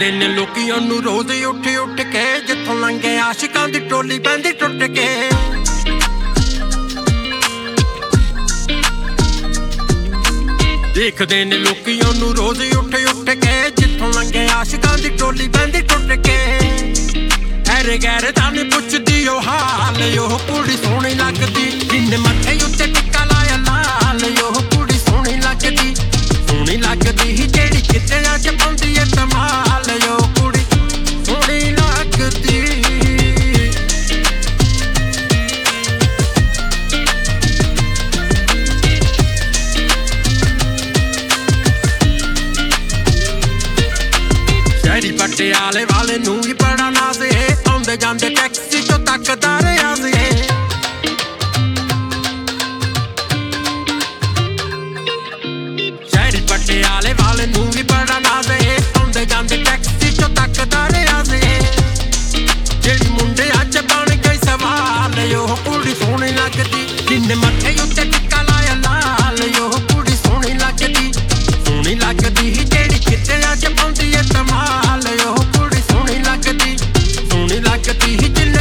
देखदे ने लोकी ओनू रोज उठ उठ के जिथों लंघे आशिकां दी टोली पैंदी टुट के देखदे ने लोकी ओनू रोज उठ उठ के जिथों लंघे आशिकां दी टोली पैंदी टुट के ऐरे गैर ताने पुछदी ओ हाल ओह कुड़ी सोहणी लगदी जिन्ने मत्थे उत्ते टिक्का लाया लाल ओह कुड़ी सोहणी लगदी ही जेड़ी किते अज पाउंदी ए धमाल ओह कुड़ी सोहणी लगदी शहरी पटियाले वाले नूं भी बड़ा नाज है आउंदे जांदे टैक्सी चों तकदा रियाज है पटियाले वाले नूं भी बड़ा नाज है आउंदे जांदे टैक्सी चों तकदा रियाज है जेड़ी मुंडे अज बन गई सवाल ओह कुड़ी सोहणी लगदी जिन्ने मत्थे उत्ते टिक्का लाया लाल ओह कुड़ी सोहणी लगदी ही जेड़ी किते अज पाउंदी ए धमाल ओह कुड़ी सोहणी लगदी ही